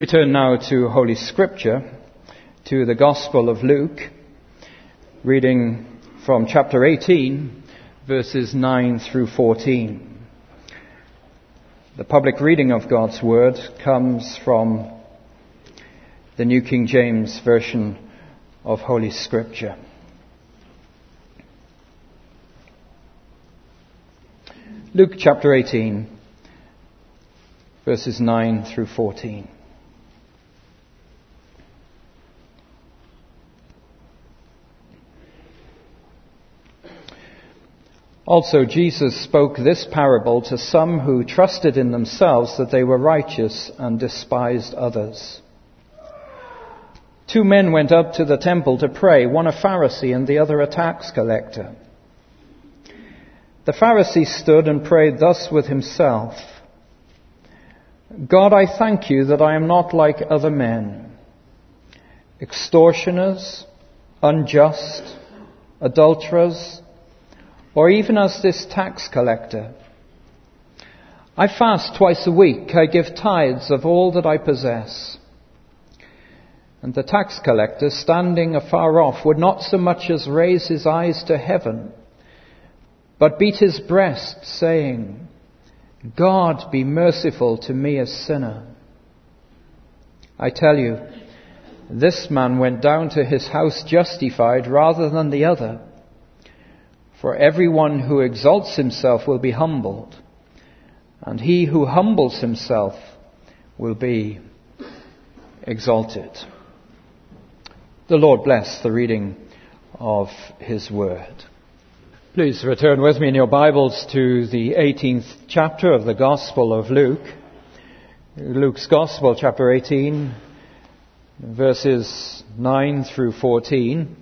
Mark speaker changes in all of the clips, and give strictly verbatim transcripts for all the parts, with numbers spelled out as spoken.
Speaker 1: We turn now to Holy Scripture, to the Gospel of Luke, reading from chapter eighteen, verses nine through fourteen. The public reading of God's Word comes from the New King James Version of Holy Scripture. Luke chapter eighteen, verses nine through fourteen. Also, Jesus spoke this parable to some who trusted in themselves that they were righteous and despised others. Two men went up to the temple to pray, one a Pharisee and the other a tax collector. The Pharisee stood and prayed thus with himself: God, I thank you that I am not like other men, extortioners, unjust, adulterers, or even as this tax collector. I fast twice a week. I give tithes of all that I possess. And the tax collector, standing afar off, would not so much as raise his eyes to heaven, but beat his breast, saying, God, be merciful to me, a sinner. I tell you, this man went down to his house justified rather than the other. For everyone who exalts himself will be humbled, and he who humbles himself will be exalted. The Lord bless the reading of His Word. Please return with me in your Bibles to the eighteenth chapter of the Gospel of Luke. Luke's Gospel, chapter eighteen, verses nine through fourteen.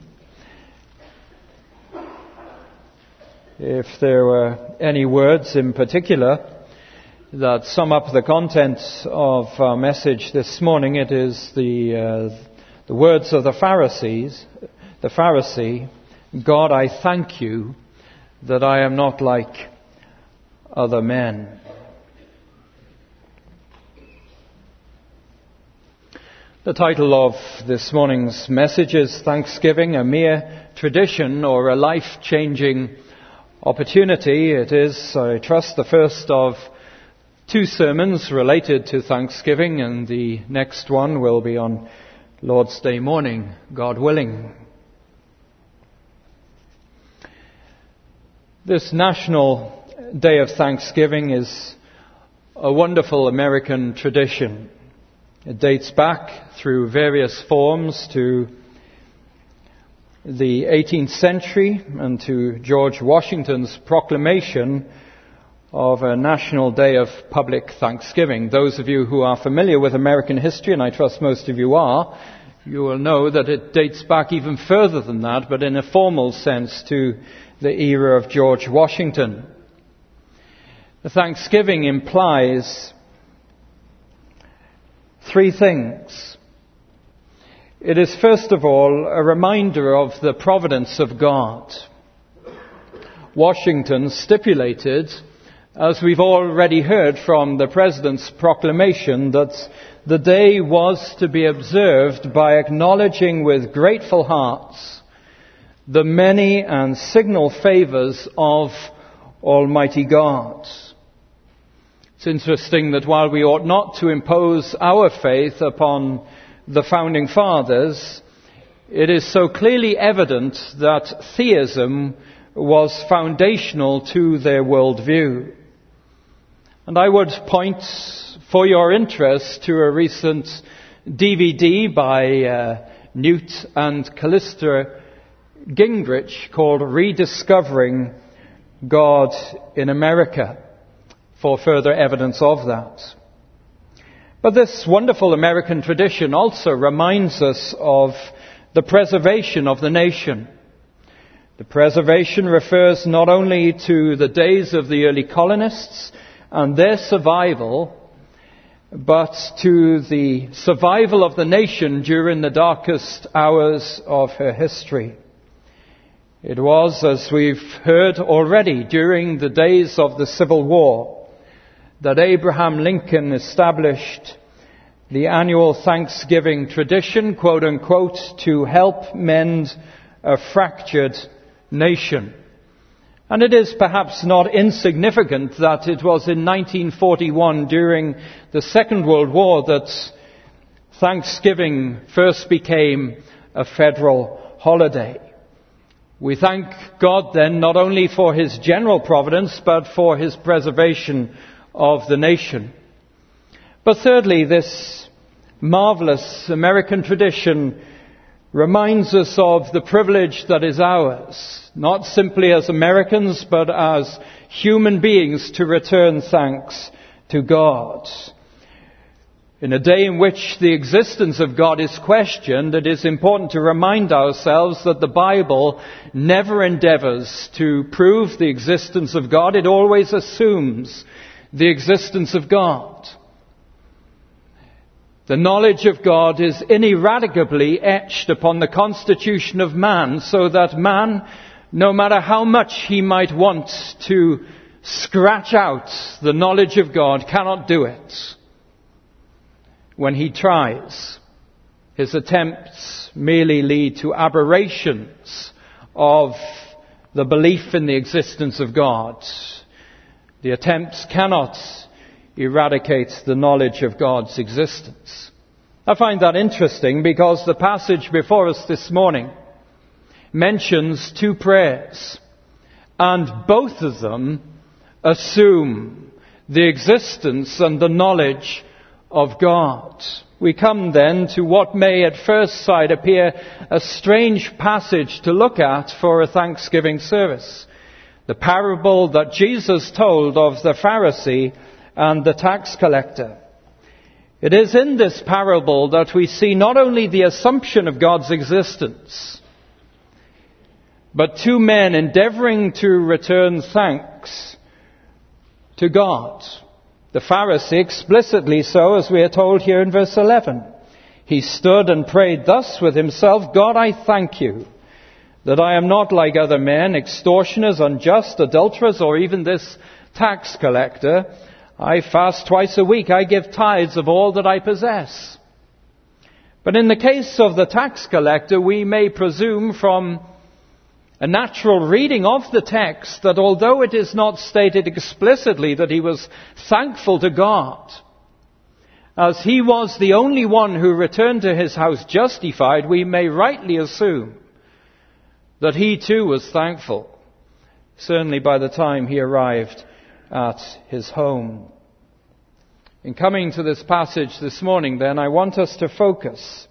Speaker 1: If there were any words in particular that sum up the content of our message this morning, it is the uh, the words of the Pharisees, the Pharisee, God, I thank you that I am not like other men. The title of this morning's message is Thanksgiving, a mere tradition or a life-changing opportunity. It is, I trust, the first of two sermons related to Thanksgiving, and the next one will be on Lord's Day morning, God willing. This National Day of Thanksgiving is a wonderful American tradition. It dates back through various forms to the eighteenth century and to George Washington's proclamation of a National Day of Public Thanksgiving. Those of you who are familiar with American history, and I trust most of you are, you will know that it dates back even further than that, but in a formal sense to the era of George Washington. The Thanksgiving implies three things. It is, first of all, a reminder of the providence of God. Washington stipulated, as we've already heard from the President's proclamation, that the day was to be observed by acknowledging with grateful hearts the many and signal favors of Almighty God. It's interesting that while we ought not to impose our faith upon the Founding Fathers, it is so clearly evident that theism was foundational to their worldview. And I would point for your interest to a recent D V D by uh, Newt and Callista Gingrich called Rediscovering God in America, for further evidence of that. But this wonderful American tradition also reminds us of the preservation of the nation. The preservation refers not only to the days of the early colonists and their survival, but to the survival of the nation during the darkest hours of her history. It was, as we've heard already, during the days of the Civil War that Abraham Lincoln established the annual Thanksgiving tradition, quote unquote, to help mend a fractured nation. And it is perhaps not insignificant that it was in nineteen forty-one, during the Second World War, that Thanksgiving first became a federal holiday. We thank God then not only for His general providence, but for His preservation of the nation. But thirdly, this marvelous American tradition reminds us of the privilege that is ours, not simply as Americans, but as human beings, to return thanks to God. In a day in which the existence of God is questioned, it is important to remind ourselves that the Bible never endeavors to prove the existence of God. It always assumes the existence of God. The knowledge of God is ineradicably etched upon the constitution of man, so that man, no matter how much he might want to scratch out the knowledge of God, cannot do it. When he tries, his attempts merely lead to aberrations of the belief in the existence of God. The attempts cannot eradicate the knowledge of God's existence. I find that interesting because the passage before us this morning mentions two prayers, and both of them assume the existence and the knowledge of God. We come then to what may at first sight appear a strange passage to look at for a Thanksgiving service. The parable that Jesus told of the Pharisee and the tax collector. It is in this parable that we see not only the assumption of God's existence, but two men endeavoring to return thanks to God. The Pharisee explicitly so, as we are told here in verse eleven. He stood and prayed thus with himself, God, I thank you that I am not like other men, extortioners, unjust, adulterers, or even this tax collector. I fast twice a week. I give tithes of all that I possess. But in the case of the tax collector, we may presume from a natural reading of the text that although it is not stated explicitly that he was thankful to God, as he was the only one who returned to his house justified, we may rightly assume that he too was thankful, certainly by the time he arrived at his home. In coming to this passage this morning, then, I want us to focus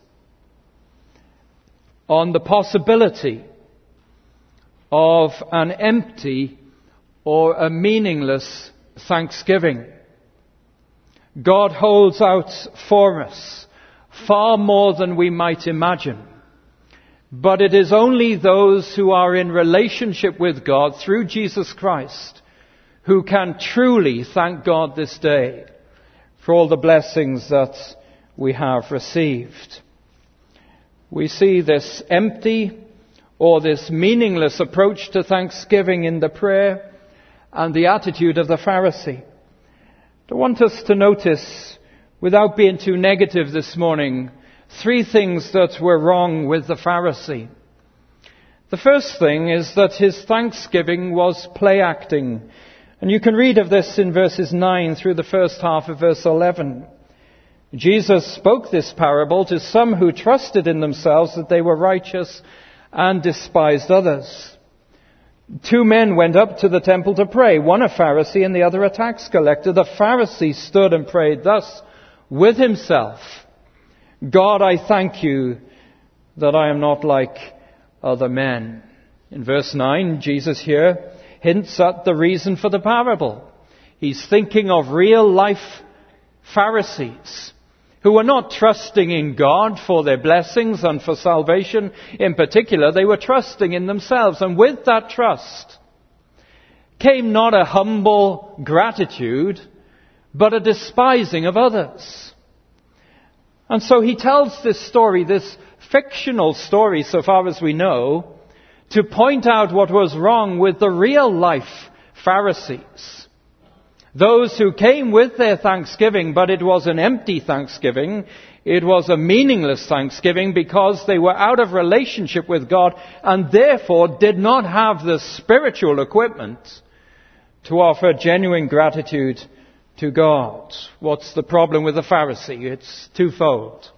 Speaker 1: on the possibility of an empty or a meaningless thanksgiving. God holds out for us far more than we might imagine. But it is only those who are in relationship with God through Jesus Christ who can truly thank God this day for all the blessings that we have received. We see this empty or this meaningless approach to thanksgiving in the prayer and the attitude of the Pharisee. I want us to notice, without being too negative this morning, three things that were wrong with the Pharisee. The first thing is that his thanksgiving was play acting. And you can read of this in verses nine through the first half of verse eleven. Jesus spoke this parable to some who trusted in themselves that they were righteous and despised others. Two men went up to the temple to pray, one a Pharisee and the other a tax collector. The Pharisee stood and prayed thus with himself, God, I thank you that I am not like other men. In verse nine, Jesus here hints at the reason for the parable. He's thinking of real life Pharisees who were not trusting in God for their blessings and for salvation. In particular, they were trusting in themselves. And with that trust came not a humble gratitude, but a despising of others. And so he tells this story, this fictional story so far as we know, to point out what was wrong with the real life Pharisees. Those who came with their thanksgiving, but it was an empty thanksgiving. It was a meaningless thanksgiving because they were out of relationship with God and therefore did not have the spiritual equipment to offer genuine gratitude to God. What's the problem with the Pharisee? It's twofold.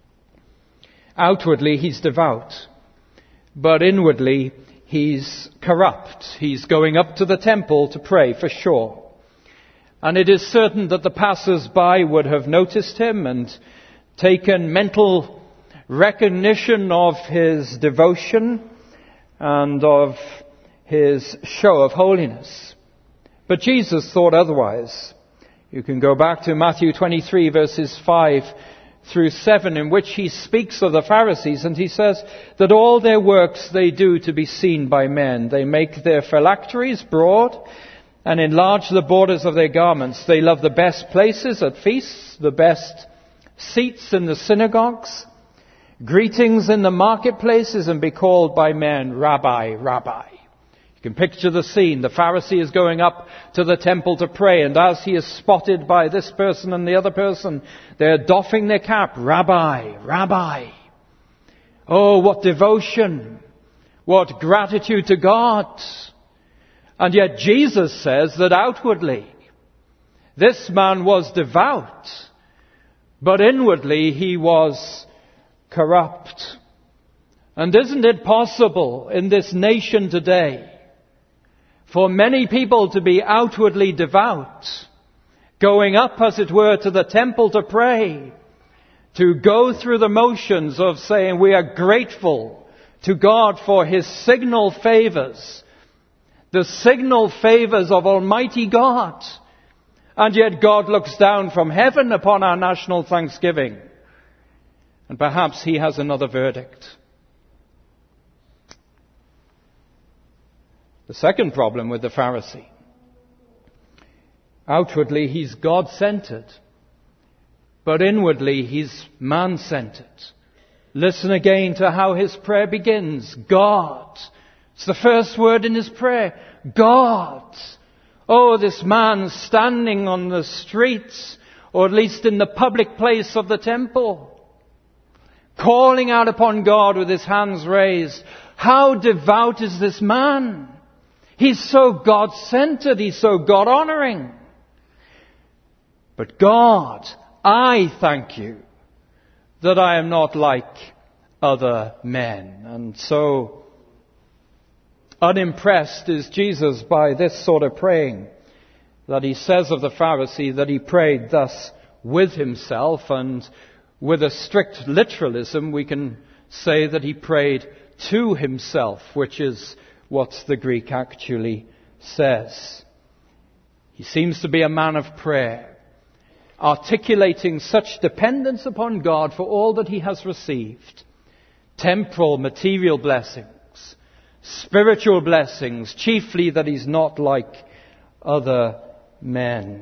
Speaker 1: Outwardly, he's devout, but inwardly, he's corrupt. He's going up to the temple to pray, for sure. And it is certain that the passers-by would have noticed him and taken mental recognition of his devotion and of his show of holiness. But Jesus thought otherwise. You can go back to Matthew twenty-three, verses five through seven, in which he speaks of the Pharisees, and he says that all their works they do to be seen by men. They make their phylacteries broad and enlarge the borders of their garments. They love the best places at feasts, the best seats in the synagogues, greetings in the marketplaces, and be called by men, Rabbi, Rabbi. You can picture the scene. The Pharisee is going up to the temple to pray, and as he is spotted by this person and the other person, they're doffing their cap, Rabbi, Rabbi. Oh, what devotion, what gratitude to God. And yet Jesus says that outwardly, this man was devout, but inwardly he was corrupt. And isn't it possible in this nation today for many people to be outwardly devout, going up, as it were, to the temple to pray, to go through the motions of saying we are grateful to God for His signal favors, the signal favors of Almighty God. And yet God looks down from heaven upon our national thanksgiving. And perhaps He has another verdict. The second problem with the Pharisee. Outwardly, he's God-centered. But inwardly, he's man-centered. Listen again to how his prayer begins. God. It's the first word in his prayer. God. Oh, this man standing on the streets, or at least in the public place of the temple, calling out upon God with his hands raised. How devout is this man? He's so God-centered. He's so God-honoring. But God, I thank you that I am not like other men. And so unimpressed is Jesus by this sort of praying, that he says of the Pharisee that he prayed thus with himself, and with a strict literalism we can say that he prayed to himself, which is what the Greek actually says. He seems to be a man of prayer, articulating such dependence upon God for all that he has received. Temporal, material blessings, spiritual blessings, chiefly that he's not like other men.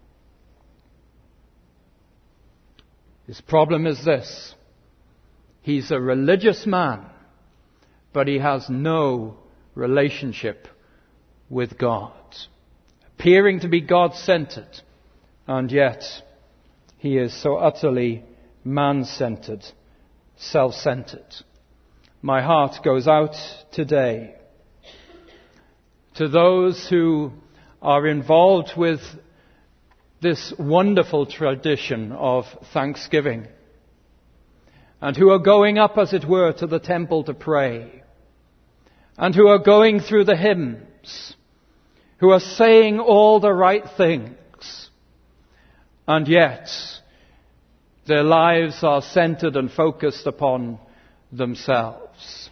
Speaker 1: His problem is this. He's a religious man, but he has no relationship with God. Appearing to be God-centered, and yet he is so utterly man-centered, self-centered. My heart goes out today to those who are involved with this wonderful tradition of thanksgiving, and who are going up, as it were, to the temple to pray, and who are going through the hymns, who are saying all the right things, and yet their lives are centered and focused upon themselves.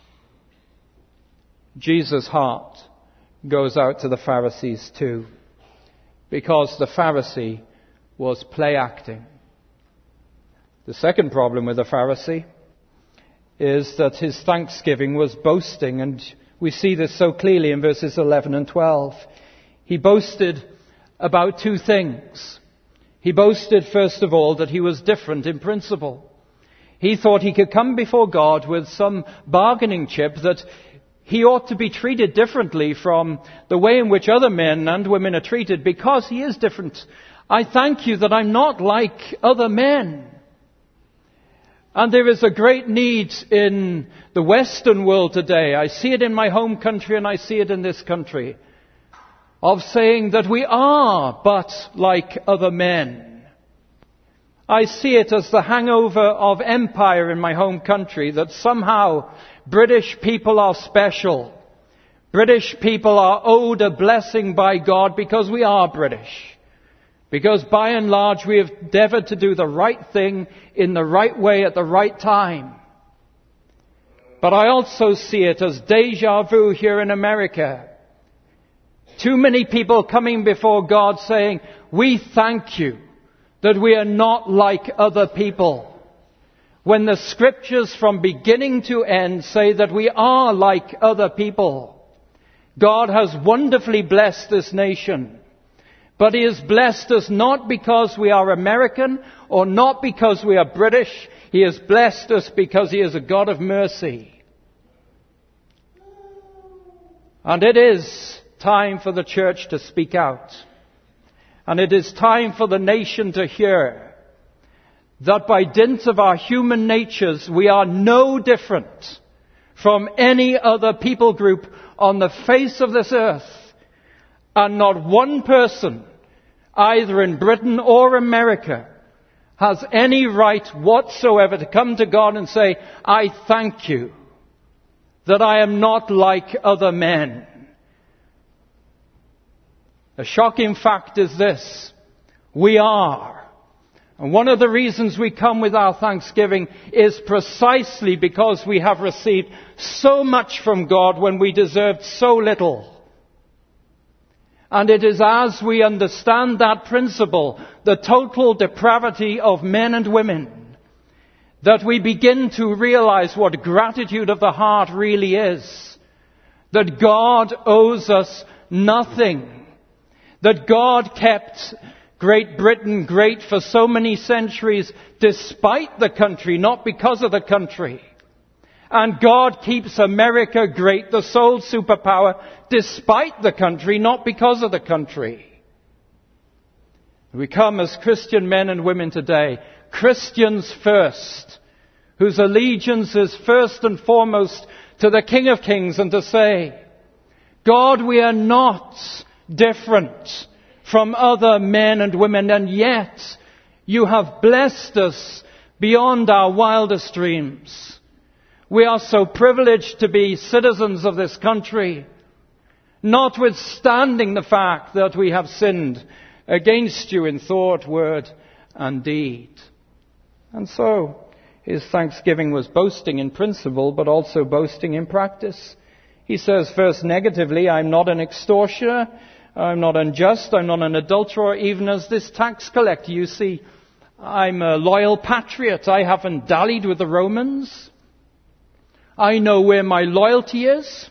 Speaker 1: Jesus' heart goes out to the Pharisees too, because the Pharisee was play acting. The second problem with the Pharisee is that his thanksgiving was boasting, and we see this so clearly in verses eleven and twelve. He boasted about two things. He boasted, first of all, that he was different in principle. He thought he could come before God with some bargaining chip that he ought to be treated differently from the way in which other men and women are treated because he is different. I thank you that I'm not like other men. And there is a great need in the Western world today. I see it in my home country and I see it in this country, of saying that we are but like other men. I see it as the hangover of empire in my home country, that somehow British people are special. British people are owed a blessing by God because we are British. Because by and large we have endeavored to do the right thing in the right way at the right time. But I also see it as deja vu here in America. Too many people coming before God saying, we thank you that we are not like other people. When the scriptures from beginning to end say that we are like other people. God has wonderfully blessed this nation. But He has blessed us not because we are American or not because we are British. He has blessed us because He is a God of mercy. And it is time for the church to speak out. And it is time for the nation to hear that by dint of our human natures, we are no different from any other people group on the face of this earth. And not one person, either in Britain or America, has any right whatsoever to come to God and say, I thank you that I am not like other men. The shocking fact is this: we are. And one of the reasons we come with our thanksgiving is precisely because we have received so much from God when we deserved so little. And it is as we understand that principle, the total depravity of men and women, that we begin to realize what gratitude of the heart really is. That God owes us nothing. That God kept Great Britain great for so many centuries despite the country, not because of the country. And God keeps America great, the sole superpower, despite the country, not because of the country. We come as Christian men and women today, Christians first, whose allegiance is first and foremost to the King of Kings, and to say, God, we are not different from other men and women, and yet you have blessed us beyond our wildest dreams. We are so privileged to be citizens of this country, notwithstanding the fact that we have sinned against you in thought, word, and deed. And so, his thanksgiving was boasting in principle, but also boasting in practice. He says first negatively, I'm not an extortioner, I'm not unjust, I'm not an adulterer, even as this tax collector. You see, I'm a loyal patriot. I haven't dallied with the Romans. I know where my loyalty is.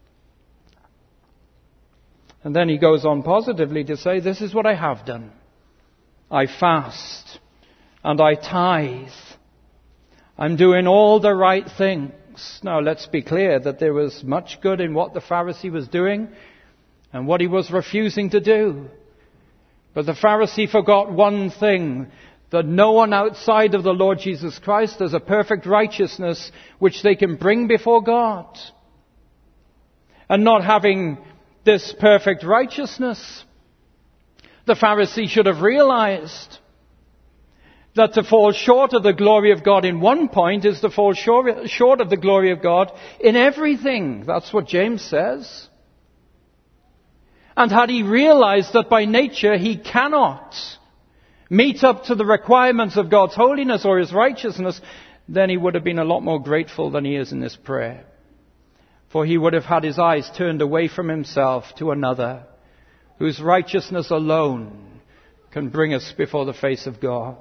Speaker 1: And then he goes on positively to say, this is what I have done. I fast and I tithe. I'm doing all the right things. Now let's be clear that there was much good in what the Pharisee was doing and what he was refusing to do. But the Pharisee forgot one thing, that no one outside of the Lord Jesus Christ has a perfect righteousness which they can bring before God. And not having this perfect righteousness, the Pharisee should have realized that to fall short of the glory of God in one point is to fall short, short of the glory of God in everything. That's what James says. And had he realized that by nature he cannot meet up to the requirements of God's holiness or His righteousness, then he would have been a lot more grateful than he is in this prayer. For he would have had his eyes turned away from himself to another, whose righteousness alone can bring us before the face of God.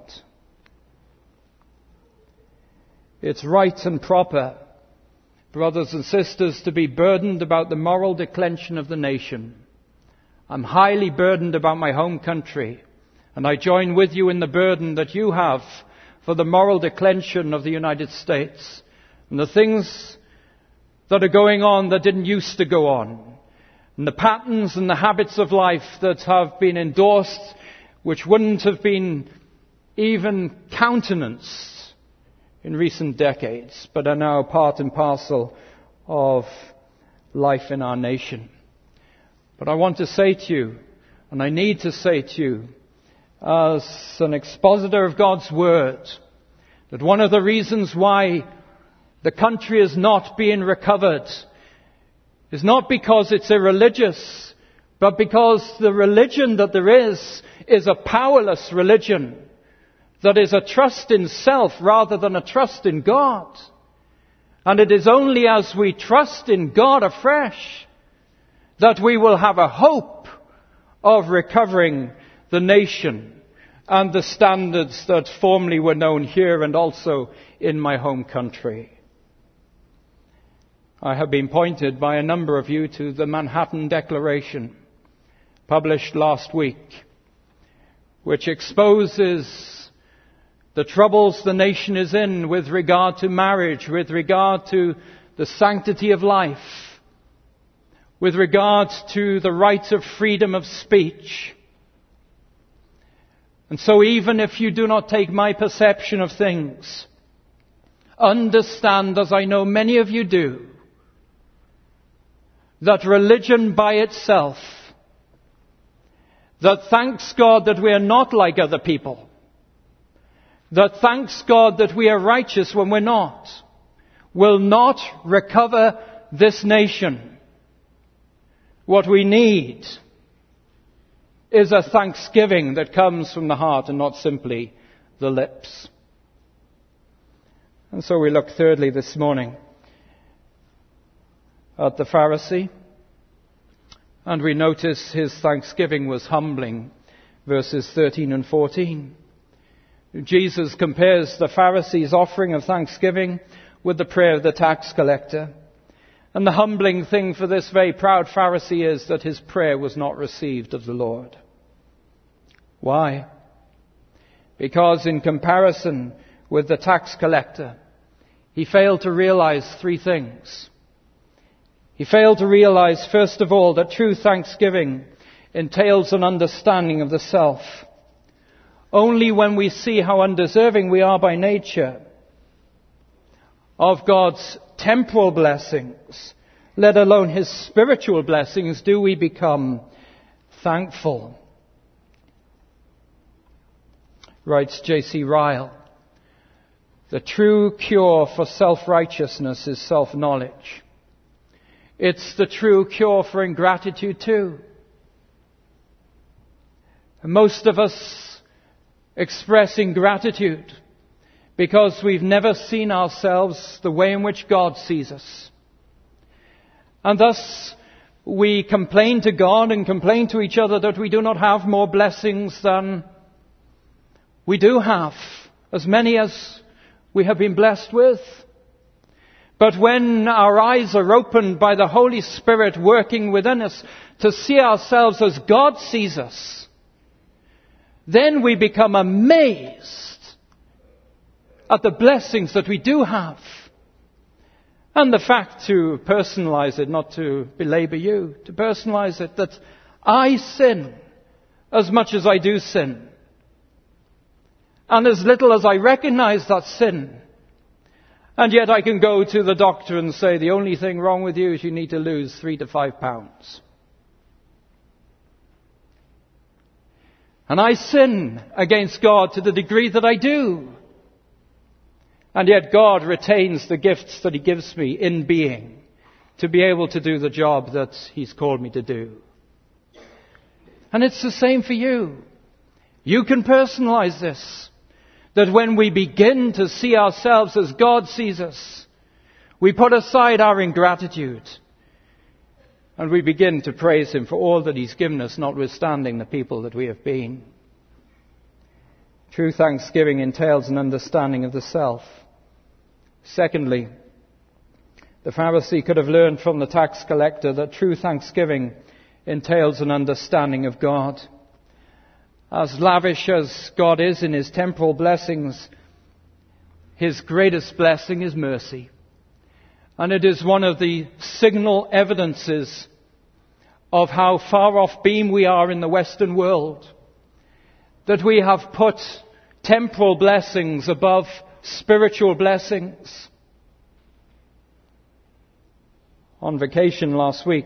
Speaker 1: It's right and proper, brothers and sisters, to be burdened about the moral declension of the nation. I'm highly burdened about my home country, and I join with you in the burden that you have for the moral declension of the United States and the things that are going on that didn't used to go on, and the patterns and the habits of life that have been endorsed which wouldn't have been even countenanced in recent decades, but are now part and parcel of life in our nation. But I want to say to you, and I need to say to you, as an expositor of God's Word, that one of the reasons why the country is not being recovered is not because it's irreligious, but because the religion that there is is a powerless religion that is a trust in self rather than a trust in God. And it is only as we trust in God afresh that we will have a hope of recovering the nation and the standards that formerly were known here and also in my home country. I have been pointed by a number of you to the Manhattan Declaration, published last week, which exposes the troubles the nation is in with regard to marriage, with regard to the sanctity of life, with regard to the right of freedom of speech. And so even if you do not take my perception of things, understand, as I know many of you do, that religion by itself, that thanks God that we are not like other people, that thanks God that we are righteous when we're not, will not recover this nation. What we need is a thanksgiving that comes from the heart and not simply the lips. And so we look thirdly this morning at the Pharisee, and we notice his thanksgiving was humbling, verses thirteen and fourteen. Jesus compares the Pharisee's offering of thanksgiving with the prayer of the tax collector. And the humbling thing for this very proud Pharisee is that his prayer was not received of the Lord. Why? Because in comparison with the tax collector, he failed to realize three things. He failed to realize, first of all, that true thanksgiving entails an understanding of the self. Only when we see how undeserving we are by nature of God's temporal blessings, let alone His spiritual blessings, do we become thankful. Writes J C Ryle, the true cure for self-righteousness is self-knowledge. It's the true cure for ingratitude too. And most of us express ingratitude because we've never seen ourselves the way in which God sees us. And thus we complain to God and complain to each other that we do not have more blessings than we do have, as many as we have been blessed with. But when our eyes are opened by the Holy Spirit working within us to see ourselves as God sees us, then we become amazed at the blessings that we do have. And the fact, to personalize it, not to belabor you, to personalize it, that I sin as much as I do sin. And as little as I recognize that sin. And yet I can go to the doctor and say, the only thing wrong with you is you need to lose three to five pounds. And I sin against God to the degree that I do. And yet God retains the gifts that He gives me in being to be able to do the job that He's called me to do. And it's the same for you. You can personalize this. That when we begin to see ourselves as God sees us, we put aside our ingratitude and we begin to praise Him for all that He's given us, notwithstanding the people that we have been. True thanksgiving entails an understanding of the self. Secondly, the Pharisee could have learned from the tax collector that true thanksgiving entails an understanding of God. As lavish as God is in His temporal blessings, His greatest blessing is mercy. And it is one of the signal evidences of how far off beam we are in the Western world, that we have put temporal blessings above spiritual blessings. On vacation last week,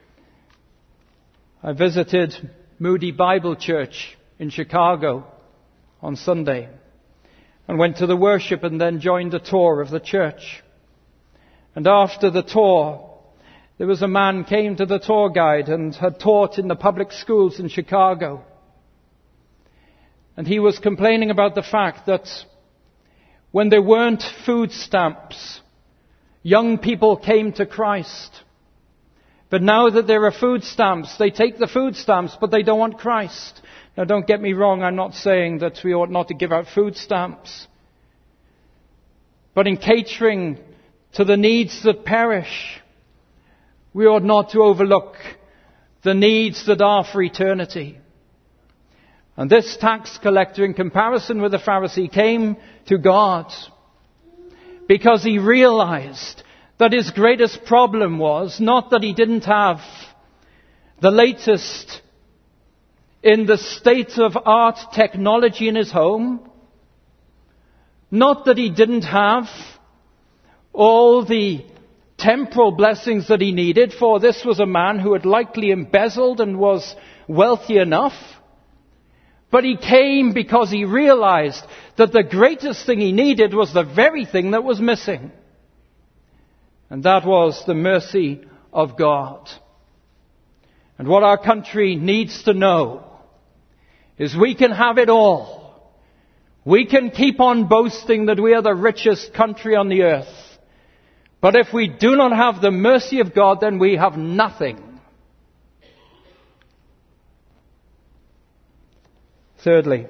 Speaker 1: I visited Moody Bible Church in Chicago on Sunday and went to the worship and then joined a tour of the church. And after the tour, there was a man came to the tour guide and had taught in the public schools in Chicago. And he was complaining about the fact that when there weren't food stamps, young people came to Christ. But now that there are food stamps, they take the food stamps, but they don't want Christ. Now don't get me wrong, I'm not saying that we ought not to give out food stamps. But in catering to the needs that perish, we ought not to overlook the needs that are for eternity. And this tax collector, in comparison with the Pharisee, came to God because he realized that his greatest problem was not that he didn't have the latest in the state-of-art technology in his home, not that he didn't have all the temporal blessings that he needed, for this was a man who had likely embezzled and was wealthy enough. But he came because he realized that the greatest thing he needed was the very thing that was missing. And that was the mercy of God. And what our country needs to know is we can have it all. We can keep on boasting that we are the richest country on the earth. But if we do not have the mercy of God, then we have nothing. Thirdly,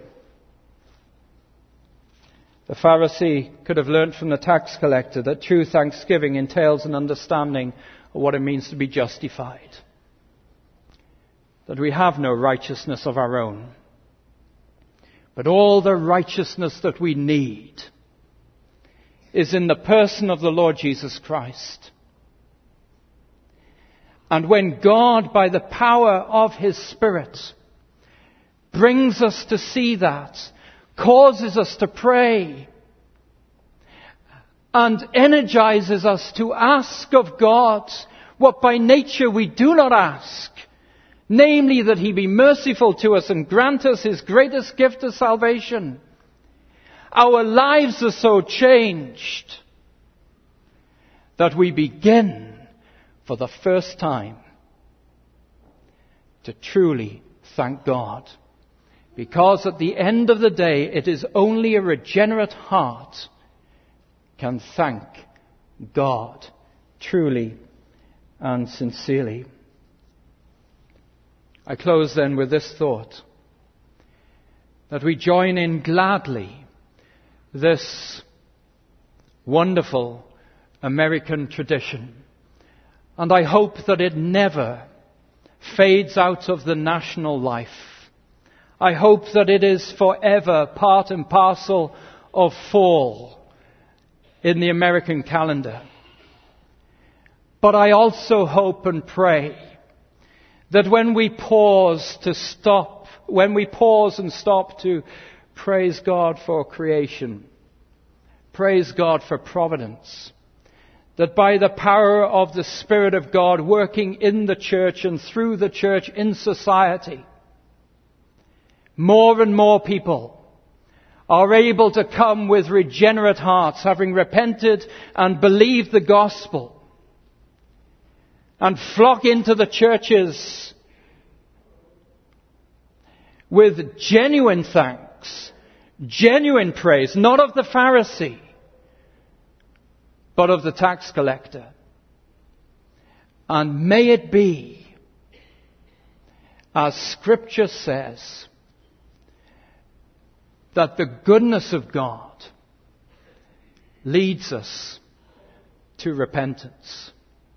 Speaker 1: the Pharisee could have learnt from the tax collector that true thanksgiving entails an understanding of what it means to be justified. That we have no righteousness of our own, but all the righteousness that we need is in the person of the Lord Jesus Christ. And when God, by the power of His Spirit, brings us to see that, causes us to pray, and energizes us to ask of God what by nature we do not ask, namely that He be merciful to us and grant us His greatest gift of salvation, our lives are so changed that we begin for the first time to truly thank God. Because at the end of the day, it is only a regenerate heart can thank God truly and sincerely. I close then with this thought, that we join in gladly this wonderful American tradition. And I hope that it never fades out of the national life. I hope that it is forever part and parcel of fall in the American calendar. But I also hope and pray that when we pause to stop, when we pause and stop to praise God for creation, praise God for providence, that by the power of the Spirit of God working in the church and through the church in society, more and more people are able to come with regenerate hearts, having repented and believed the gospel, and flock into the churches with genuine thanks, genuine praise, not of the Pharisee, but of the tax collector. And may it be, as Scripture says, that the goodness of God leads us to repentance.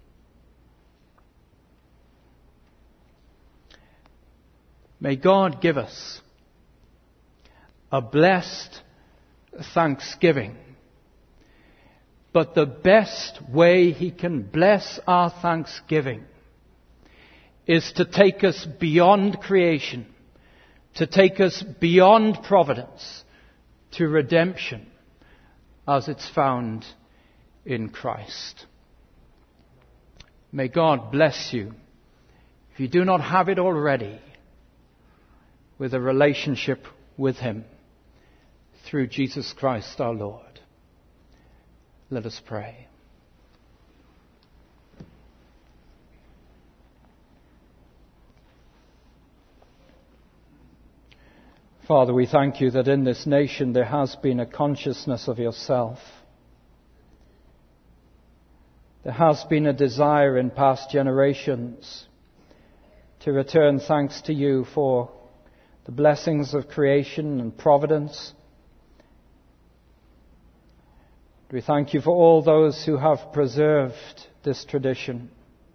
Speaker 1: May God give us a blessed thanksgiving But the best way he can bless our thanksgiving is to take us beyond creation, to take us beyond providence, to redemption, as it's found in Christ. May God bless you, if you do not have it already, with a relationship with him through Jesus Christ our Lord. Let us pray. Father, we thank you that in this nation there has been a consciousness of yourself. There has been a desire in past generations to return thanks to you for the blessings of creation and providence. We thank you for all those who have preserved this tradition.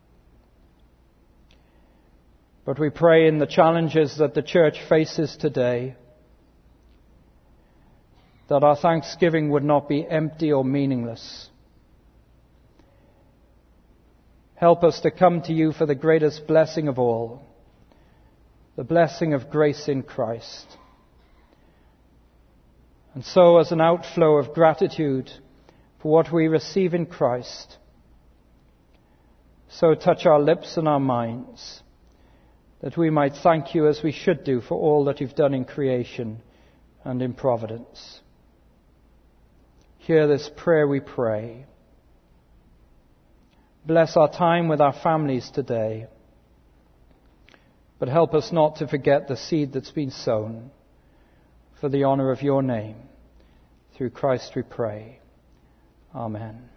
Speaker 1: But we pray in the challenges that the church faces today, that our thanksgiving would not be empty or meaningless. Help us to come to you for the greatest blessing of all, the blessing of grace in Christ. And so, as an outflow of gratitude for what we receive in Christ, so touch our lips and our minds, that we might thank you as we should do for all that you've done in creation and in providence. Hear this prayer, we pray. Bless our time with our families today, but help us not to forget the seed that's been sown for the honor of your name. Through Christ we pray. Amen.